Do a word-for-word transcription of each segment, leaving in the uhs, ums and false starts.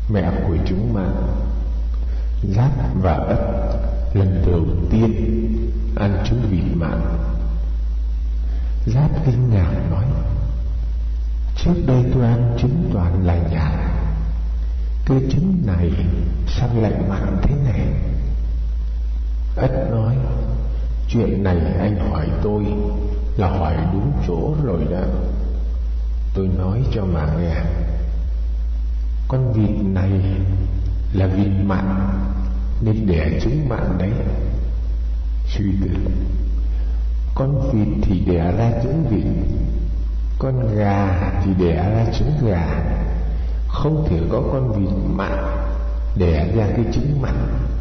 mẹ của chúng mà. Giáp và Ất lần đầu tiên ăn trứng vịt mặn. Giáp kinh ngạc nói: trước đây tôi ăn trứng toàn là nhạt, cái trứng này sao lại mặn thế này? Ất nói: chuyện này anh hỏi tôi là hỏi đúng chỗ rồi đó. Tôi nói cho mà nghe. Con vịt này là vịt mặn nên đẻ trứng mặn đấy. Suy tư: con vịt thì đẻ ra trứng vịt, con gà thì đẻ ra trứng gà. Không thể có con vịt mặn đẻ ra cái trứng mặn,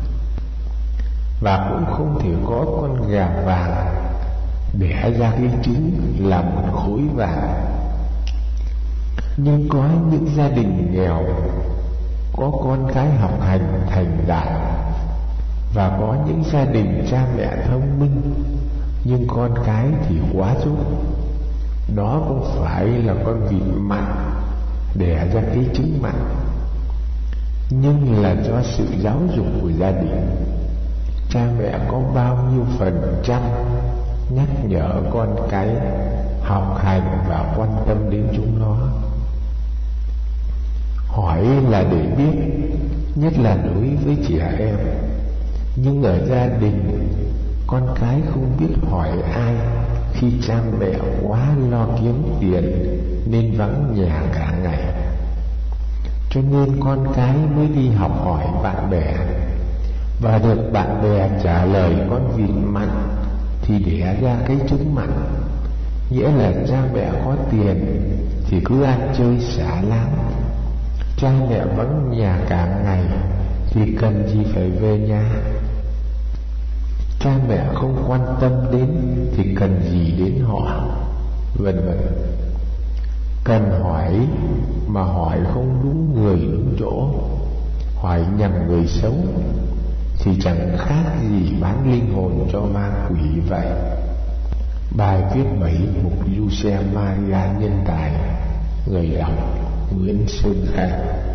và cũng không thể có con gà vàng đẻ ra cái trứng là một khối vàng. Nhưng có những gia đình nghèo có con cái học hành thành đạt, và có những gia đình cha mẹ thông minh nhưng con cái thì quá dốt. Đó không phải là con vịt mặn đẻ ra cái trứng mặn, nhưng là do sự giáo dục của gia đình. Cha mẹ có bao nhiêu phần trăm nhắc nhở con cái học hành và quan tâm đến chúng nó. Hỏi là để biết, nhất là đối với trẻ em. Nhưng ở gia đình, con cái không biết hỏi ai khi cha mẹ quá lo kiếm tiền nên vắng nhà cả ngày. Cho nên con cái mới đi học hỏi bạn bè, và được bạn bè trả lời con vịt mặn thì đẻ ra cái trứng mặn. Nghĩa là cha mẹ có tiền thì cứ ăn chơi xả láng. Cha mẹ vắng nhà cả ngày thì cần gì phải về nhà. Cha mẹ không quan tâm đến thì cần gì đến họ, vân vân. Cần hỏi mà hỏi không đúng người đúng chỗ, hỏi nhầm người sống thì chẳng khác gì bán linh hồn cho ma quỷ vậy. Bài viết bảy mục Du Xe Maria Nhân Tài. Người đọc Nguyễn Sơn Khang.